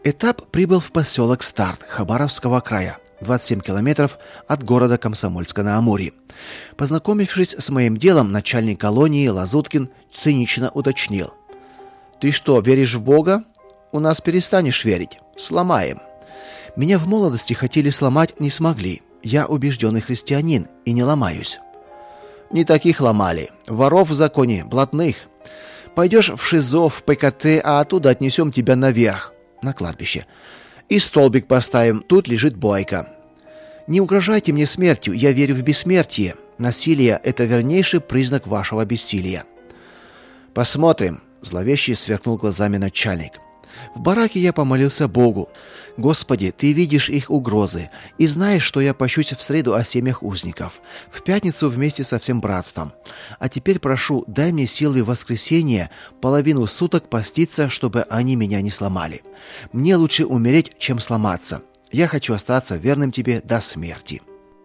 Этап прибыл в поселок Старт Хабаровского края, 27 километров от города Комсомольска-на-Амуре. Познакомившись с моим делом, начальник колонии Лазуткин цинично уточнил: «Ты что, веришь в Бога? У нас перестанешь верить. Сломаем». Меня в молодости хотели сломать, не смогли. Я убежденный христианин и не ломаюсь. Не таких ломали. Воров в законе, блатных. Пойдешь в ШИЗО, в ПКТ, а оттуда отнесем тебя наверх, на кладбище. И столбик поставим, тут лежит Бойко. Не угрожайте мне смертью, я верю в бессмертие. Насилие – это вернейший признак вашего бессилия. Посмотрим, зловеще сверкнул глазами начальник. В бараке я помолился Богу. Господи, Ты видишь их угрозы и знаешь, что я пощусь в среду о семьях узников, в пятницу вместе со всем братством. А теперь прошу, дай мне силы в воскресенье половину суток поститься, чтобы они меня не сломали. Мне лучше умереть, чем сломаться. Я хочу остаться верным Тебе до смерти».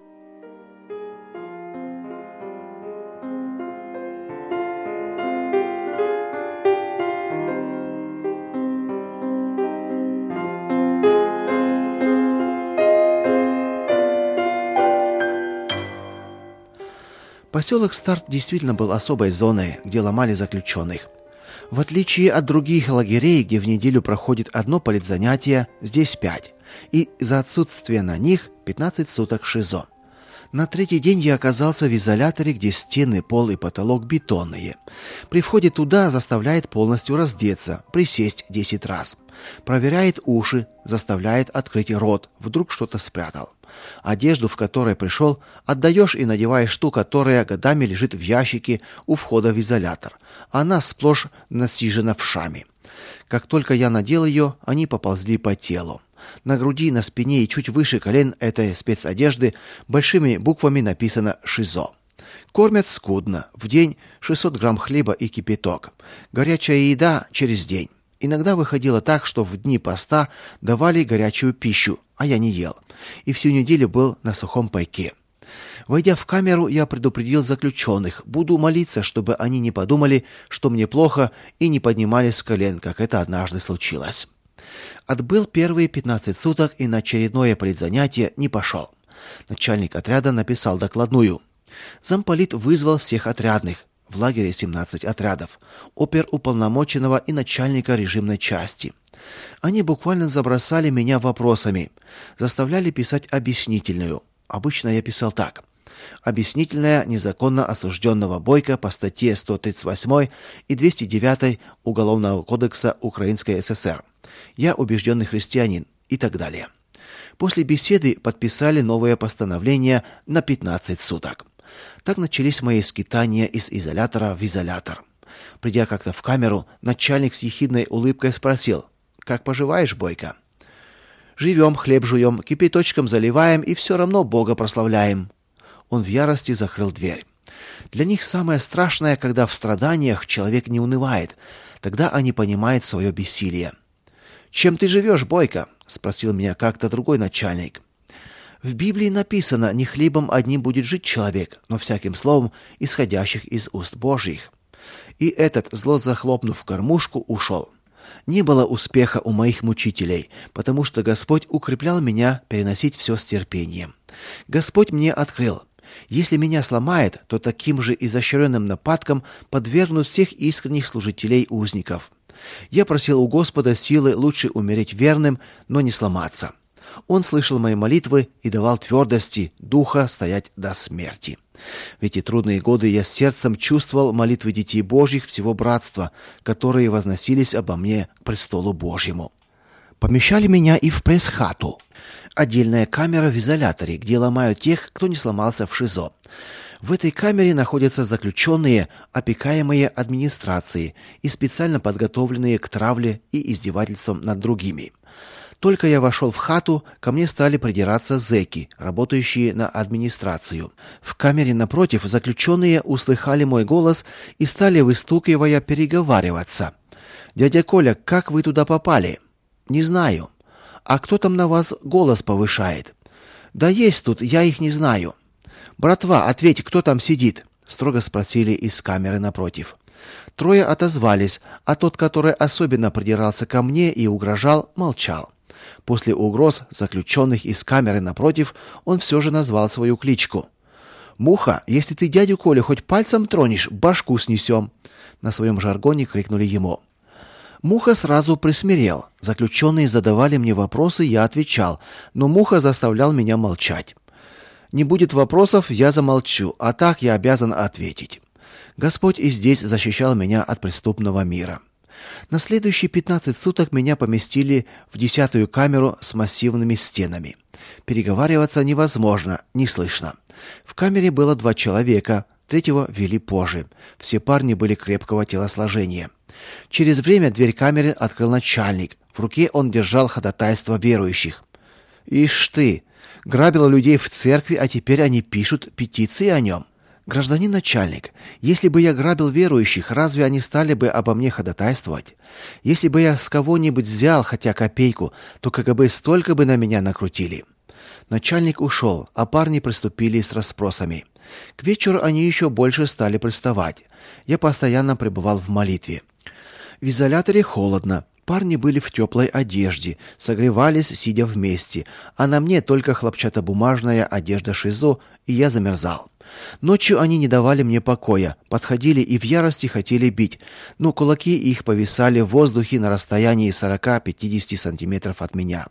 Поселок Старт действительно был особой зоной, где ломали заключенных. В отличие от других лагерей, где в неделю проходит одно политзанятие, здесь 5, и за отсутствие на них 15 суток ШИЗО. На третий день я оказался в изоляторе, где стены, пол и потолок бетонные. При входе туда заставляет полностью раздеться, присесть 10 раз. Проверяет уши, заставляет открыть рот, вдруг что-то спрятал. Одежду, в которой пришел, отдаешь и надеваешь ту, которая годами лежит в ящике у входа в изолятор. Она сплошь насижена вшами. Как только я надел ее, они поползли по телу. На груди, на спине и чуть выше колен этой спецодежды большими буквами написано «ШИЗО». Кормят скудно, в день 600 грамм хлеба и кипяток. Горячая еда через день. Иногда выходило так, что в дни поста давали горячую пищу, а я не ел. И всю неделю был на сухом пайке. Войдя в камеру, я предупредил заключенных. Буду молиться, чтобы они не подумали, что мне плохо, и не поднимались с колен, как это однажды случилось. Отбыл первые 15 суток и на очередное политзанятие не пошел. Начальник отряда написал докладную. Замполит вызвал всех отрядных. В лагере 17 отрядов, оперуполномоченного и начальника режимной части. Они буквально забросали меня вопросами, заставляли писать объяснительную. Обычно я писал так: объяснительная незаконно осужденного Бойко по статье 138 и 209 Уголовного кодекса Украинской ССР. Я убежденный христианин и так далее. После беседы подписали новое постановление на 15 суток. Так начались мои скитания из изолятора в изолятор. Придя как-то в камеру, начальник с ехидной улыбкой спросил: «Как поживаешь, Бойко?» «Живем, хлеб жуем, кипяточком заливаем и все равно Бога прославляем». Он в ярости закрыл дверь. Для них самое страшное, когда в страданиях человек не унывает. Тогда они понимают свое бессилие. «Чем ты живешь, Бойко?» — спросил меня как-то другой начальник. В Библии написано: не хлебом одним будет жить человек, но всяким словом, исходящих из уст Божьих. И этот, зло захлопнув кормушку, ушел. Не было успеха у моих мучителей, потому что Господь укреплял меня переносить все с терпением. Господь мне открыл: если меня сломает, то таким же изощренным нападкам подвергнут всех искренних служителей узников. Я просил у Господа силы лучше умереть верным, но не сломаться. Он слышал мои молитвы и давал твердости духа стоять до смерти. В эти трудные годы я сердцем чувствовал молитвы детей Божьих всего братства, которые возносились обо мне к престолу Божьему. Помещали меня и в пресс-хату. Отдельная камера в изоляторе, где ломают тех, кто не сломался в ШИЗО. В этой камере находятся заключенные, опекаемые администрацией и специально подготовленные к травле и издевательствам над другими. Только я вошел в хату, ко мне стали придираться зэки, работающие на администрацию. В камере напротив заключенные услыхали мой голос и стали, выстукивая, переговариваться. «Дядя Коля, как вы туда попали?» «Не знаю». «А кто там на вас голос повышает?» «Да есть тут, я их не знаю». «Братва, ответь, кто там сидит?» — строго спросили из камеры напротив. Трое отозвались, а тот, который особенно придирался ко мне и угрожал, молчал. После угроз заключенных из камеры напротив, он все же назвал свою кличку. «Муха, если ты дядю Колю хоть пальцем тронешь, башку снесем!» На своем жаргоне крикнули ему. Муха сразу присмирел. Заключенные задавали мне вопросы, я отвечал, но Муха заставлял меня молчать. Не будет вопросов, я замолчу, а так я обязан ответить. Господь и здесь защищал меня от преступного мира. На следующие 15 суток меня поместили в 10-ю камеру с массивными стенами. Переговариваться невозможно, не слышно. В камере было 2 человека, третьего ввели позже. Все парни были крепкого телосложения. Через время дверь камеры открыл начальник. В руке он держал ходатайство верующих. «Ишь ты! Грабил людей в церкви, а теперь они пишут петиции о нем. Гражданин начальник, если бы я грабил верующих, разве они стали бы обо мне ходатайствовать? Если бы я с кого-нибудь взял хотя копейку, то КГБ столько бы на меня накрутили». Начальник ушел, а парни приступили с расспросами. К вечеру они еще больше стали приставать. Я постоянно пребывал в молитве. В изоляторе холодно. Парни были в теплой одежде, согревались, сидя вместе, а на мне только хлопчатобумажная одежда ШИЗО, и я замерзал. Ночью они не давали мне покоя, подходили и в ярости хотели бить, но кулаки их повисали в воздухе на расстоянии 40-50 сантиметров от меня.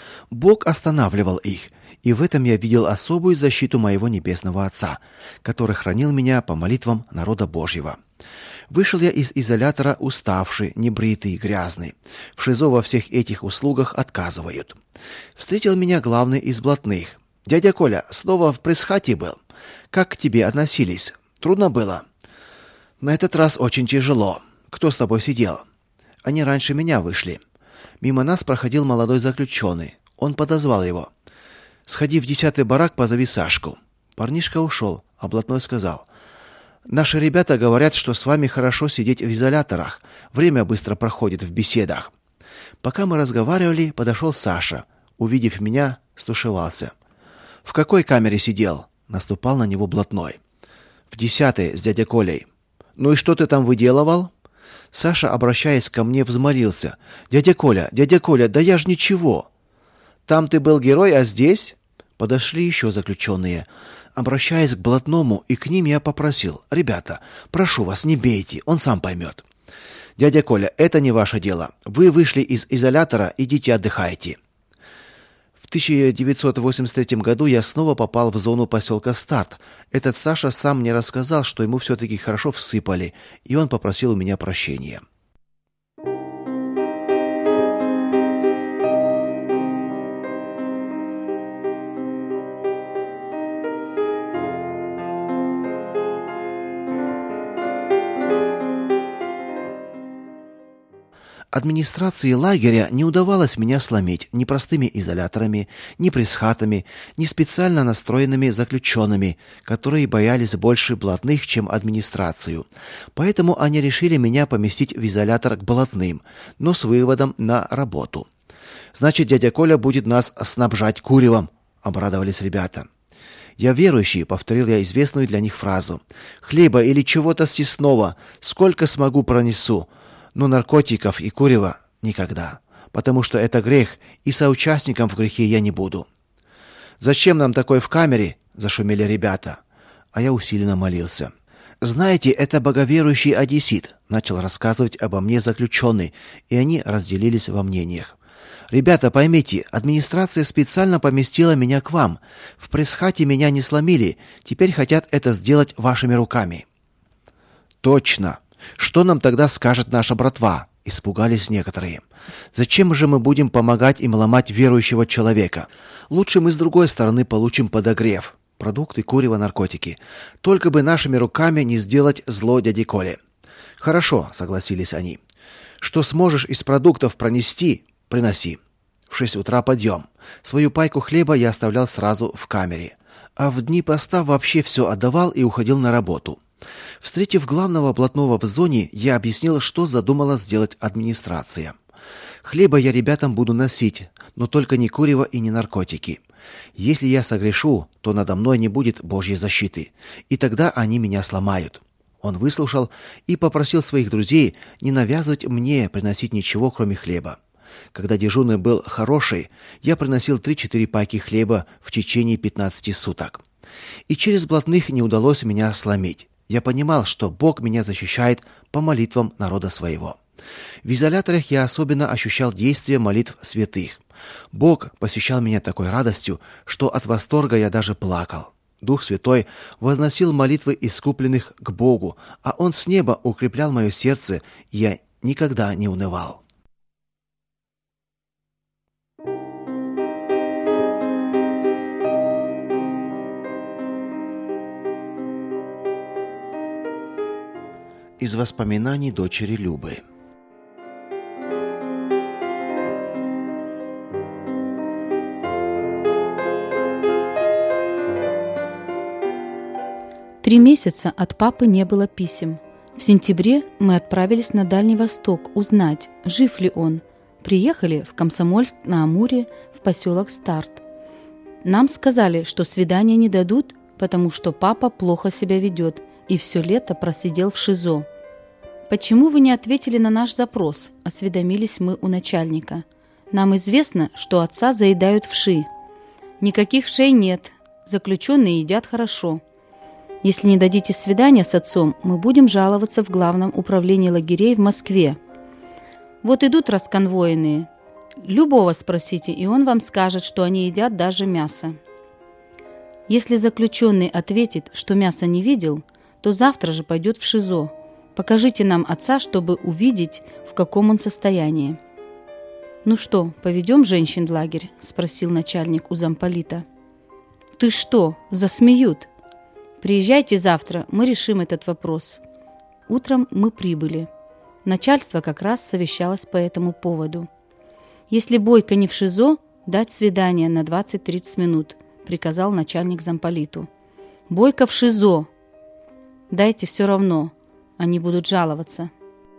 Бог останавливал их, и в этом я видел особую защиту моего небесного Отца, который хранил меня по молитвам народа Божьего. Вышел я из изолятора уставший, небритый, грязный. В ШИЗО во всех этих услугах отказывают. Встретил меня главный из блатных. «Дядя Коля, снова в пресс-хате был. Как к тебе относились? Трудно было?» «На этот раз очень тяжело. Кто с тобой сидел?» «Они раньше меня вышли». Мимо нас проходил молодой заключенный. Он подозвал его. «Сходи в 10-й барак, позови Сашку». Парнишка ушел, а блатной сказал: «Наши ребята говорят, что с вами хорошо сидеть в изоляторах. Время быстро проходит в беседах». Пока мы разговаривали, подошел Саша. Увидев меня, стушевался. «В какой камере сидел?» Наступал на него блатной. «В 10-й с дядей Колей». «Ну и что ты там выделывал?» Саша, обращаясь ко мне, взмолился: дядя Коля, да я ж ничего». «Там ты был герой, а здесь?» Подошли еще заключенные. Обращаясь к блатному и к ним, я попросил: «Ребята, прошу вас, не бейте, он сам поймет». «Дядя Коля, это не ваше дело. Вы вышли из изолятора, идите отдыхайте». В 1983 году я снова попал в зону поселка Старт. Этот Саша сам мне рассказал, что ему все-таки хорошо всыпали, и он попросил у меня прощения. Администрации лагеря не удавалось меня сломить ни простыми изоляторами, ни пресс-хатами, ни специально настроенными заключенными, которые боялись больше блатных, чем администрацию. Поэтому они решили меня поместить в изолятор к блатным, но с выводом на работу. «Значит, дядя Коля будет нас снабжать куревом», — обрадовались ребята. «Я верующий», — повторил я известную для них фразу. «Хлеба или чего-то съестного, сколько смогу пронесу. Но наркотиков и курева никогда, потому что это грех, и соучастником в грехе я не буду». «Зачем нам такой в камере?» – зашумели ребята. А я усиленно молился. «Знаете, это боговерующий одессит», – начал рассказывать обо мне заключенный, и они разделились во мнениях. «Ребята, поймите, администрация специально поместила меня к вам. В пресс-хате меня не сломили, теперь хотят это сделать вашими руками». «Точно. Что нам тогда скажет наша братва?» – испугались некоторые. «Зачем же мы будем помогать им ломать верующего человека? Лучше мы с другой стороны получим подогрев. Продукты, курево, наркотики. Только бы нашими руками не сделать зло дяде Коле». «Хорошо», – согласились они. «Что сможешь из продуктов пронести, приноси». В 6 утра подъем. Свою пайку хлеба я оставлял сразу в камере. А в дни поста вообще все отдавал и уходил на работу. Встретив главного блатного в зоне, я объяснил, что задумала сделать администрация. «Хлеба я ребятам буду носить, но только не курево и не наркотики. Если я согрешу, то надо мной не будет Божьей защиты, и тогда они меня сломают». Он выслушал и попросил своих друзей не навязывать мне приносить ничего, кроме хлеба. Когда дежурный был хороший, я приносил 3-4 пайки хлеба в течение 15 суток. И через блатных не удалось меня сломить. Я понимал, что Бог меня защищает по молитвам народа своего. В изоляторах я особенно ощущал действие молитв святых. Бог посещал меня такой радостью, что от восторга я даже плакал. Дух Святой возносил молитвы искупленных к Богу, а Он с неба укреплял мое сердце, и я никогда не унывал. Из воспоминаний дочери Любы. Три месяца от папы не было писем. В сентябре мы отправились на Дальний Восток узнать, жив ли он. Приехали в Комсомольск-на-Амуре в поселок Старт. Нам сказали, что свидания не дадут, потому что папа плохо себя ведет и все лето просидел в ШИЗО. «Почему вы не ответили на наш запрос?» – осведомились мы у начальника. «Нам известно, что отца заедают вши». «Никаких вшей нет. Заключенные едят хорошо. Если не дадите свидания с отцом, мы будем жаловаться в Главном управлении лагерей в Москве. Вот идут расконвоенные. Любого спросите, и он вам скажет, что они едят даже мясо. Если заключенный ответит, что мяса не видел, то завтра же пойдет в ШИЗО. Покажите нам отца, чтобы увидеть, в каком он состоянии». «Ну что, поведем женщин в лагерь?» – спросил начальник у замполита. «Ты что, засмеют? Приезжайте завтра, мы решим этот вопрос». Утром мы прибыли. Начальство как раз совещалось по этому поводу. «Если Бойко не в ШИЗО, дать свидание на 20-30 минут», – приказал начальник замполиту. «Бойко в ШИЗО. Дайте все равно. Они будут жаловаться».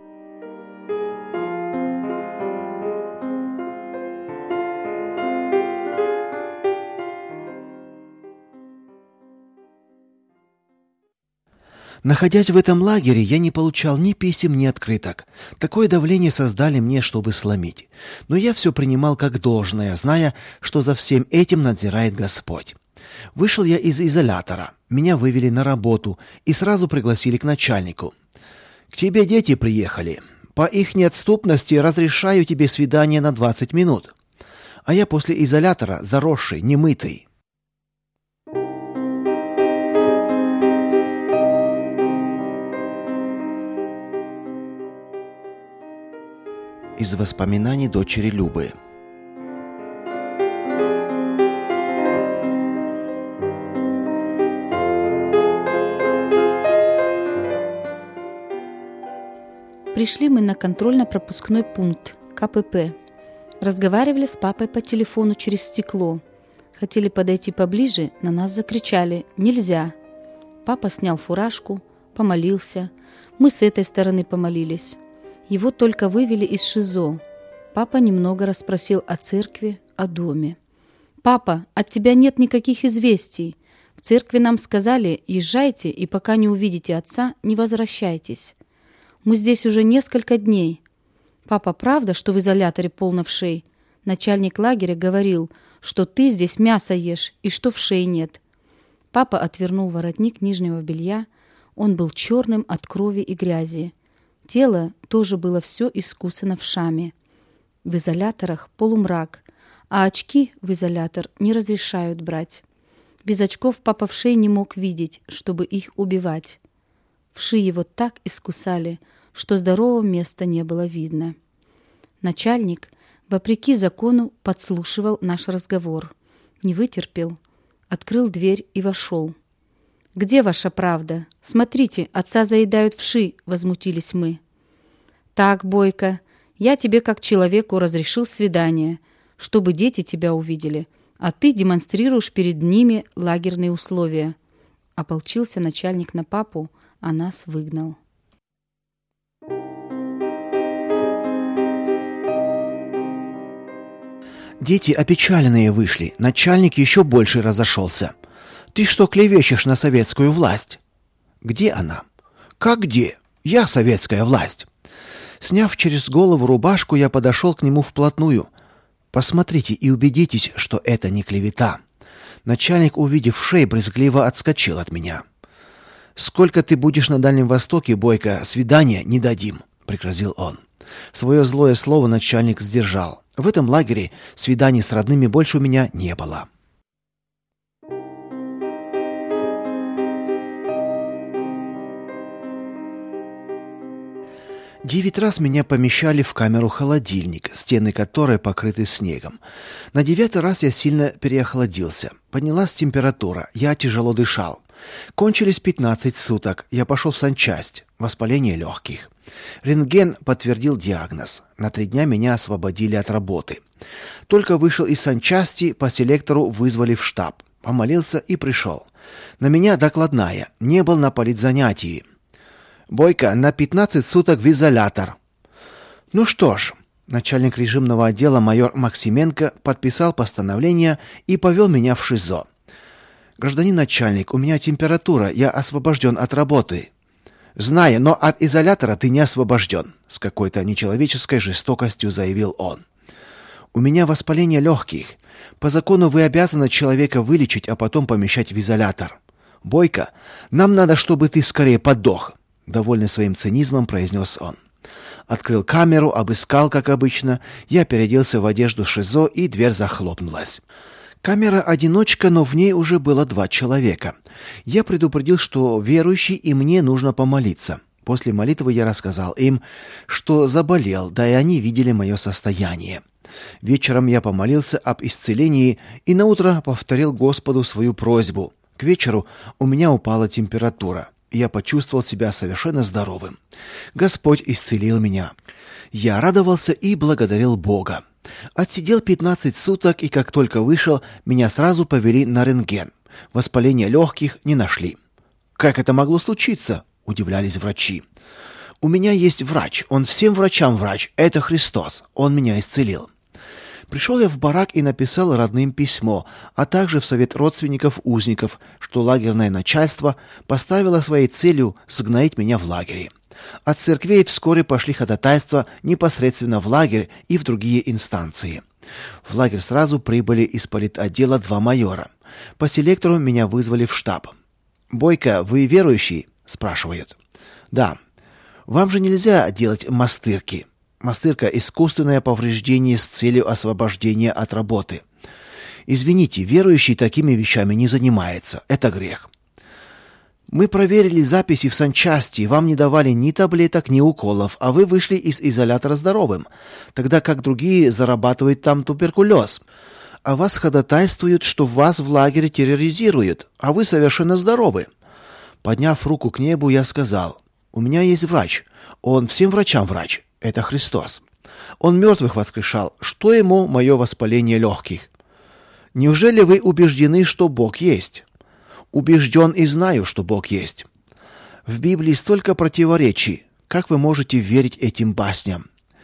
Находясь в этом лагере, я не получал ни писем, ни открыток. Такое давление создали мне, чтобы сломить. Но я все принимал как должное, зная, что за всем этим надзирает Господь. Вышел я из изолятора. Меня вывели на работу и сразу пригласили к начальнику. «К тебе дети приехали. По их неотступности разрешаю тебе свидание на 20 минут». А я после изолятора заросший, немытый. Из воспоминаний дочери Любы. Пришли мы на контрольно-пропускной пункт, КПП. Разговаривали с папой по телефону через стекло. Хотели подойти поближе, на нас закричали «Нельзя!». Папа снял фуражку, помолился. Мы с этой стороны помолились. Его только вывели из ШИЗО. Папа немного расспросил о церкви, о доме. «Папа, от тебя нет никаких известий. В церкви нам сказали, езжайте, и пока не увидите отца, не возвращайтесь. Мы здесь уже несколько дней. Папа, правда, что в изоляторе полно вшей? Начальник лагеря говорил, что ты здесь мясо ешь и что вшей нет». Папа отвернул воротник нижнего белья. Он был черным от крови и грязи. Тело тоже было все искусано вшами. В изоляторах полумрак, а очки в изолятор не разрешают брать. Без очков папа вшей не мог видеть, чтобы их убивать. Вши его так искусали, что здорового места не было видно. Начальник, вопреки закону, подслушивал наш разговор. Не вытерпел, открыл дверь и вошел. «Где ваша правда? Смотрите, отца заедают вши», — возмутились мы. «Так, Бойко, я тебе как человеку разрешил свидание, чтобы дети тебя увидели, а ты демонстрируешь перед ними лагерные условия». Ополчился начальник на папу, а нас выгнал. Дети опечаленные вышли, начальник еще больше разошелся. «Ты что клевещешь на советскую власть?» «Где она? Как где? Я советская власть. Сняв через голову рубашку, я подошел к нему вплотную. Посмотрите и убедитесь, что это не клевета. Начальник, увидев шею, брезгливо отскочил от меня. Сколько ты будешь на Дальнем Востоке, Бойко, свидания не дадим, пригрозил он. Свое злое слово начальник сдержал. В этом лагере свиданий с родными больше у меня не было. 9 раз меня помещали в камеру-холодильник, стены которой покрыты снегом. На 9-й раз я сильно переохладился. Поднялась температура, я тяжело дышал. Кончились 15 суток. Я пошел в санчасть. Воспаление легких. Рентген подтвердил диагноз. На 3 дня меня освободили от работы. Только вышел из санчасти, по селектору вызвали в штаб. Помолился и пришел. На меня докладная. Не был на политзанятии. Бойко, на 15 суток в изолятор. Ну что ж, начальник режимного отдела майор Максименко подписал постановление и повел меня в ШИЗО. Гражданин начальник, у меня температура, я освобожден от работы. Знаю, но от изолятора ты не освобожден, с какой-то нечеловеческой жестокостью заявил он. У меня воспаление легких. По закону вы обязаны человека вылечить, а потом помещать в изолятор. Бойко, нам надо, чтобы ты скорее подох. Довольный своим цинизмом, произнес он. Открыл камеру, обыскал, как обычно. Я переоделся в одежду ШИЗО, и дверь захлопнулась. Камера-одиночка, но в ней уже было 2 человека. Я предупредил, что верующий, и мне нужно помолиться. После молитвы я рассказал им, что заболел, да и они видели мое состояние. Вечером я помолился об исцелении и наутро повторил Господу свою просьбу. К вечеру у меня упала температура. Я почувствовал себя совершенно здоровым. Господь исцелил меня. Я радовался и благодарил Бога. Отсидел 15 суток, и как только вышел, меня сразу повели на рентген. Воспаления легких не нашли. Как это могло случиться? Удивлялись врачи. У меня есть врач, он всем врачам врач. Это Христос. Он меня исцелил. Пришел я в барак и написал родным письмо, а также в совет родственников узников, что лагерное начальство поставило своей целью сгноить меня в лагере. От церквей вскоре пошли ходатайства непосредственно в лагерь и в другие инстанции. В лагерь сразу прибыли из политотдела 2 майора. По селектору меня вызвали в штаб. «Бойко, вы верующий?» – спрашивают. «Да». «Вам же нельзя делать мастырки». Мастырка – искусственное повреждение с целью освобождения от работы. Извините, верующий такими вещами не занимается. Это грех. Мы проверили записи в санчасти, вам не давали ни таблеток, ни уколов, а вы вышли из изолятора здоровым, тогда как другие зарабатывают там туберкулез. А вас ходатайствуют, что вас в лагере терроризируют, а вы совершенно здоровы. Подняв руку к небу, я сказал: у меня есть врач, он всем врачам врач. Это Христос. Он мертвых воскрешал. Что ему мое воспаление легких? Неужели вы убеждены, что Бог есть? Убежден и знаю, что Бог есть. В Библии столько противоречий. Как вы можете верить этим басням?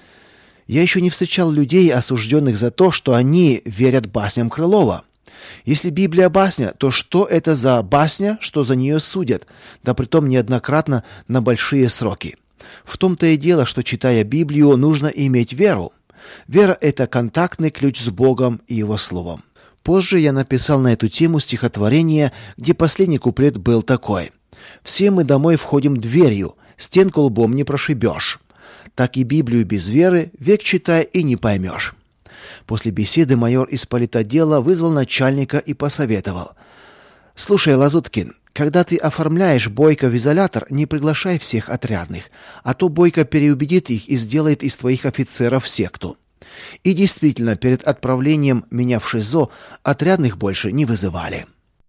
Я еще не встречал людей, осужденных за то, что они верят басням Крылова. Если Библия басня, то что это за басня, что за нее судят, да притом неоднократно на большие сроки? В том-то и дело, что, читая Библию, нужно иметь веру. Вера – это контактный ключ с Богом и Его Словом. Позже я написал на эту тему стихотворение, где последний куплет был такой: «Все мы домой входим дверью, стенку лбом не прошибешь. Так и Библию без веры век читай и не поймешь». После беседы майор из политотдела вызвал начальника и посоветовал: «Слушай, Лазуткин, когда ты оформляешь Бойко в изолятор, не приглашай всех отрядных, а то Бойко переубедит их и сделает из твоих офицеров секту». И действительно, перед отправлением меня в ШИЗО отрядных больше не вызывали.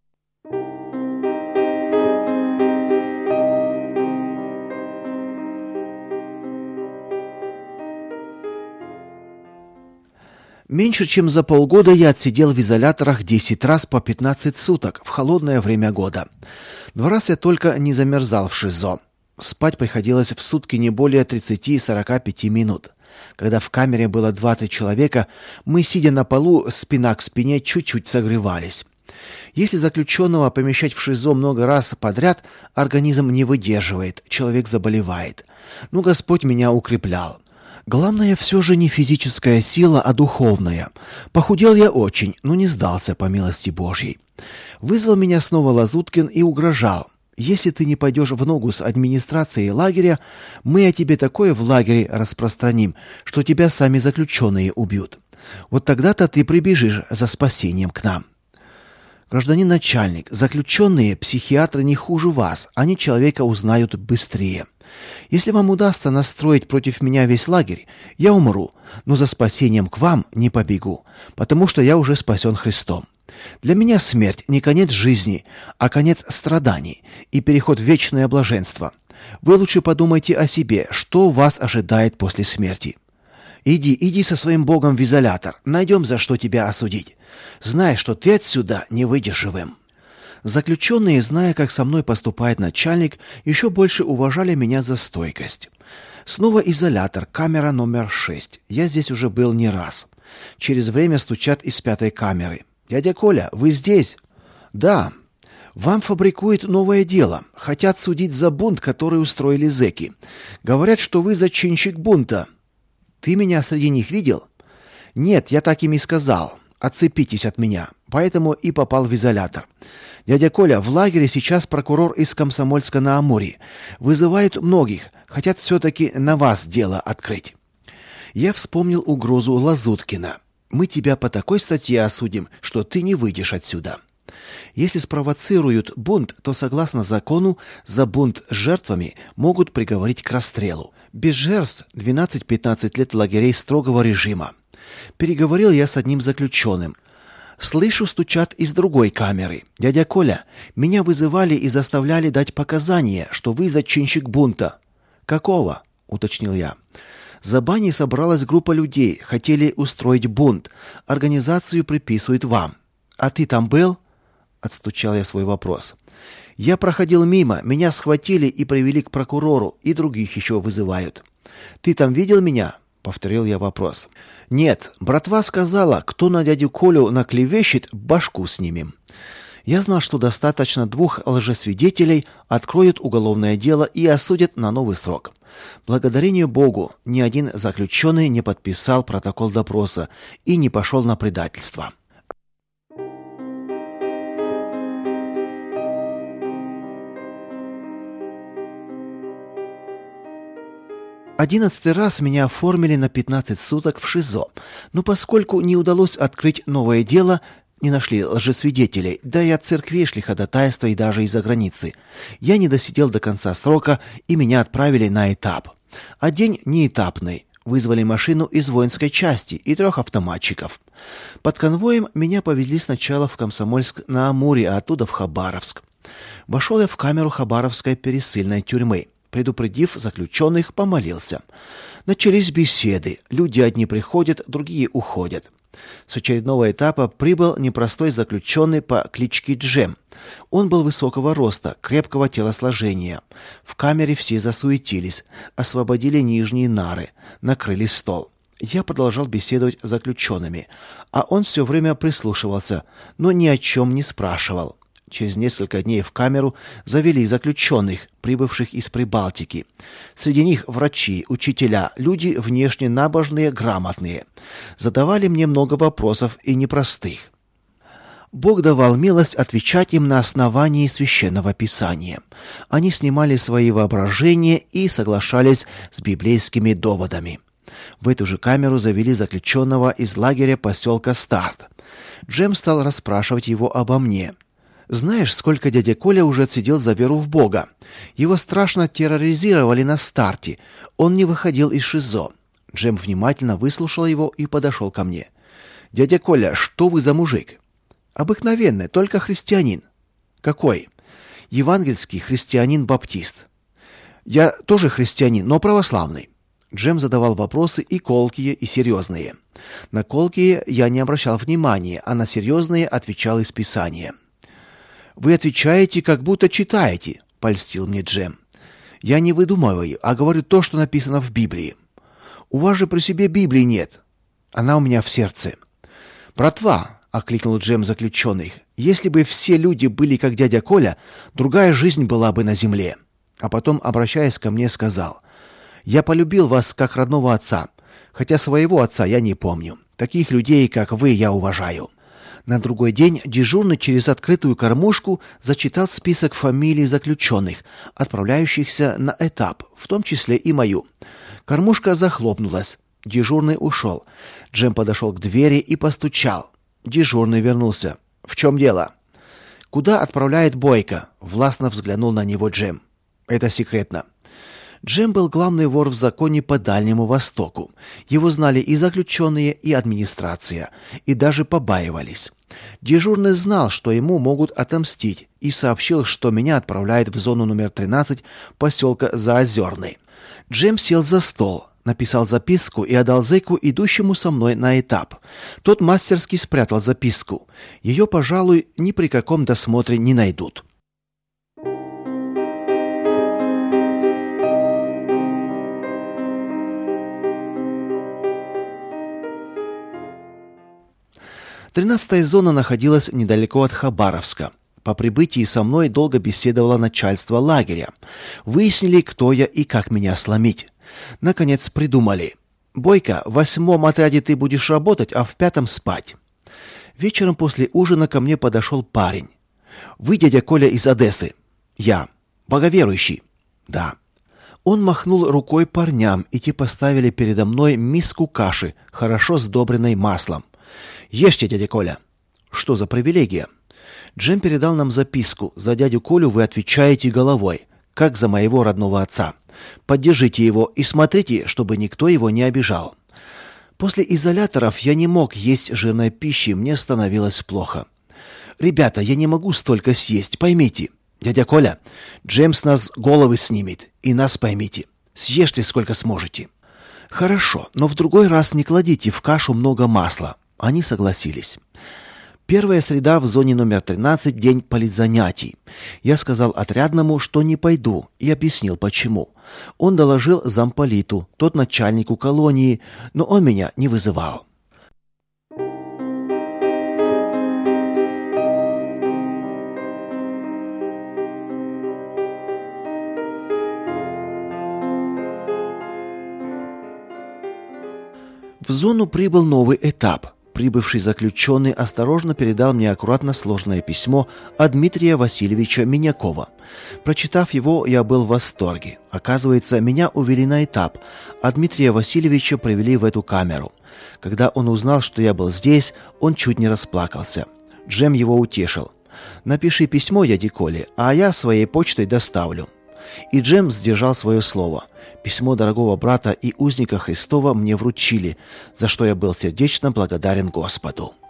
Меньше чем за полгода я отсидел в изоляторах 10 раз по 15 суток в холодное время года. 2 раза я только не замерзал в ШИЗО. Спать приходилось в сутки не более 30-45 минут. Когда в камере было 2-3 человека, мы, сидя на полу, спина к спине, чуть-чуть согревались. Если заключенного помещать в ШИЗО много раз подряд, организм не выдерживает, человек заболевает. Но Господь меня укреплял. Главное все же не физическая сила, а духовная. Похудел я очень, но не сдался по милости Божьей. Вызвал меня снова Лазуткин и угрожал: если ты не пойдешь в ногу с администрацией лагеря, мы о тебе такое в лагере распространим, что тебя сами заключенные убьют. Вот тогда-то ты прибежишь за спасением к нам. Гражданин начальник, заключенные, психиатры не хуже вас, они человека узнают быстрее. Если вам удастся настроить против меня весь лагерь, я умру, но за спасением к вам не побегу, потому что я уже спасен Христом. Для меня смерть не конец жизни, а конец страданий и переход в вечное блаженство. Вы лучше подумайте о себе, что вас ожидает после смерти. Иди со своим Богом в изолятор, найдем, за что тебя осудить. Знай, что ты отсюда не выйдешь живым. Заключенные, зная, как со мной поступает начальник, еще больше уважали меня за стойкость. Снова изолятор, камера номер 6. Я здесь уже был не раз. Через время стучат из 5-й камеры. «Дядя Коля, вы здесь?» «Да. Вам фабрикуют новое дело. Хотят судить за бунт, который устроили зэки. Говорят, что вы зачинщик бунта». «Ты меня среди них видел?» «Нет, я так им и сказал. Отцепитесь от меня». Поэтому и попал в изолятор. «Дядя Коля, в лагере сейчас прокурор из Комсомольска-на-Амуре. Вызывают многих. Хотят все-таки на вас дело открыть». Я вспомнил угрозу Лазуткина. «Мы тебя по такой статье осудим, что ты не выйдешь отсюда». Если спровоцируют бунт, то, согласно закону, за бунт с жертвами могут приговорить к расстрелу. Без жертв 12-15 лет лагерей строгого режима. Переговорил я с одним заключенным. Слышу, стучат из другой камеры. «Дядя Коля, меня вызывали и заставляли дать показания, что вы зачинщик бунта». «Какого?» — уточнил я. «За баней собралась группа людей, хотели устроить бунт. Организацию приписывают вам». «А ты там был?» — отстучал я свой вопрос. «Я проходил мимо, меня схватили и привели к прокурору, и других еще вызывают». «Ты там видел меня?» — повторил я вопрос. «Нет, братва сказала, кто на дядю Колю наклевещет, башку снимем». Я знал, что достаточно 2 лжесвидетелей, откроют уголовное дело и осудят на новый срок. Благодарение Богу, ни один заключенный не подписал протокол допроса и не пошел на предательство. 11-й раз меня оформили на 15 суток в ШИЗО, но поскольку не удалось открыть новое дело, не нашли лжесвидетелей, да и от церкви шли ходатайства и даже из-за границы. Я не досидел до конца срока, и меня отправили на этап. А день неэтапный. Вызвали машину из воинской части и 3 автоматчиков. Под конвоем меня повезли сначала в Комсомольск-на-Амуре, а оттуда в Хабаровск. Вошел я в камеру Хабаровской пересыльной тюрьмы. Предупредив заключенных, помолился. Начались беседы. Люди одни приходят, другие уходят. С очередного этапа прибыл непростой заключенный по кличке Джем. Он был высокого роста, крепкого телосложения. В камере все засуетились, освободили нижние нары, накрыли стол. Я продолжал беседовать с заключенными, а он все время прислушивался, но ни о чем не спрашивал. Через несколько дней в камеру завели заключенных, прибывших из Прибалтики. Среди них врачи, учителя, люди внешне набожные, грамотные. Задавали мне много вопросов и непростых. Бог давал милость отвечать им на основании Священного Писания. Они снимали свои воображения и соглашались с библейскими доводами. В эту же камеру завели заключенного из лагеря поселка Старт. Джем стал расспрашивать его обо мне. «Знаешь, сколько дядя Коля уже отсидел за веру в Бога? Его страшно терроризировали на Старте. Он не выходил из ШИЗО». Джем внимательно выслушал его и подошел ко мне. «Дядя Коля, что вы за мужик?» «Обыкновенный, только христианин». «Какой?» «Евангельский христианин-баптист». «Я тоже христианин, но православный». Джем задавал вопросы и колкие, и серьезные. На колкие я не обращал внимания, а на серьезные отвечал из Писания. «Вы отвечаете, как будто читаете», — польстил мне Джем. «Я не выдумываю, а говорю то, что написано в Библии». «У вас же при себе Библии нет». «Она у меня в сердце». «Братва, — окликнул Джем заключенных. «Если бы все люди были как дядя Коля, другая жизнь была бы на земле». А потом, обращаясь ко мне, сказал: «Я полюбил вас как родного отца, хотя своего отца я не помню. Таких людей, как вы, я уважаю». На другой день дежурный через открытую кормушку зачитал список фамилий заключенных, отправляющихся на этап, в том числе и мою. Кормушка захлопнулась. Дежурный ушел. Джем подошел к двери и постучал. Дежурный вернулся. «В чем дело?» «Куда отправляет Бойко?» Властно взглянул на него Джем. «Это секретно». Джем был главный вор в законе по Дальнему Востоку. Его знали и заключенные, и администрация, и даже побаивались. Дежурный знал, что ему могут отомстить, и сообщил, что меня отправляют в зону номер 13 поселка Заозерный. Джем сел за стол, написал записку и отдал зэку, идущему со мной на этап. Тот мастерски спрятал записку. Ее, пожалуй, ни при каком досмотре не найдут. Тринадцатая зона находилась недалеко от Хабаровска. По прибытии со мной долго беседовало начальство лагеря. Выяснили, кто я и как меня сломить. Наконец придумали: «Бойко, в 8-м отряде ты будешь работать, а в 5-м спать». Вечером после ужина ко мне подошел парень. «Вы дядя Коля из Одессы?» «Я». «Боговерующий?» «Да». Он махнул рукой парням, и те поставили передо мной миску каши, хорошо сдобренной маслом. «Ешьте, дядя Коля». «Что за привилегия?» Джем передал нам записку. «За дядю Колю вы отвечаете головой, как за моего родного отца. Поддержите его и смотрите, чтобы никто его не обижал». После изоляторов я не мог есть жирной пищи, мне становилось плохо. «Ребята, я не могу столько съесть, поймите. Дядя Коля, Джем с нас головы снимет, и нас поймите. Съешьте сколько сможете». «Хорошо, но в другой раз не кладите в кашу много масла». Они согласились. Первая среда в зоне номер 13, день политзанятий. Я сказал отрядному, что не пойду, и объяснил, почему. Он доложил замполиту, тот начальнику колонии, но он меня не вызывал. В зону прибыл новый этап. Прибывший заключенный осторожно передал мне аккуратно сложенное письмо от Дмитрия Васильевича Минякова. Прочитав его, я был в восторге. Оказывается, меня увели на этап, а Дмитрия Васильевича привели в эту камеру. Когда он узнал, что я был здесь, он чуть не расплакался. Джем его утешил. «Напиши письмо дяде Коле, а я своей почтой доставлю». И Джем сдержал свое слово. Письмо дорогого брата и узника Христова мне вручили, за что я был сердечно благодарен Господу.